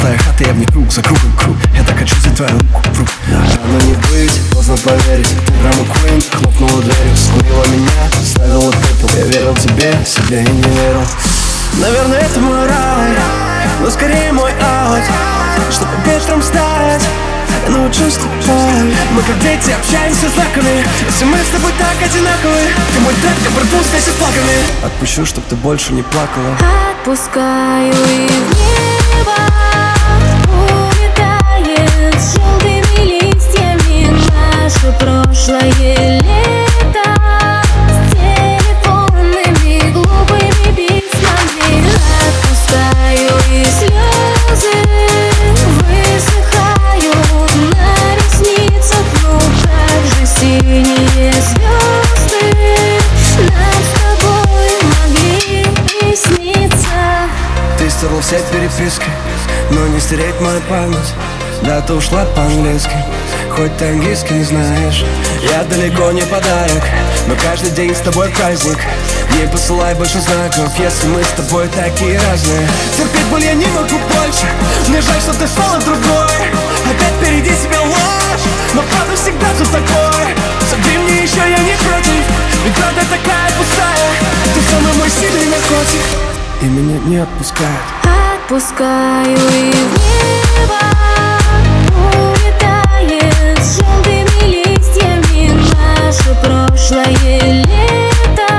твоя хата, я в ней круг за кругом круг. Я так хочу взять твою руку в руку. Рано не быть, поздно поверить. Драма Queen хлопнула дверью, скурила меня, ставила пепел. Я верил тебе, себе и не верил. Наверное, это мой рай, но скорее мой аут. Чтобы ветром стать, я научусь с тобой. Мы как дети общаемся знаками. Если мы с тобой так одинаковы, ты мой трек, я порву здесь с флагами. Отпущу, чтоб ты больше не плакала. Отпускаю и в небо улетает с желтыми листьями наше прошлое лето. С телефонными глупыми письмами. Отпускаю и слезы высыхают на ресницах. Ну как же синие звезды нам с тобой могли присниться. Ты стерла все переписки, но не стереть мою память. Да, ты ушла по-английски, хоть ты английский не знаешь. Я далеко не подарок, но каждый день с тобой праздник. Не посылай больше знаков, если мы с тобой такие разные. Терпеть боль я не могу больше, мне жаль, что ты стала другой. Опять впереди тебя ложь, но правда всегда тут такой. Согри мне еще, я не против, ведь правда такая пустая. Ты самый мой сильный наркотик, и меня не отпускает. Отпускаю и в небо улетает с желтыми листьями наше прошлое лето.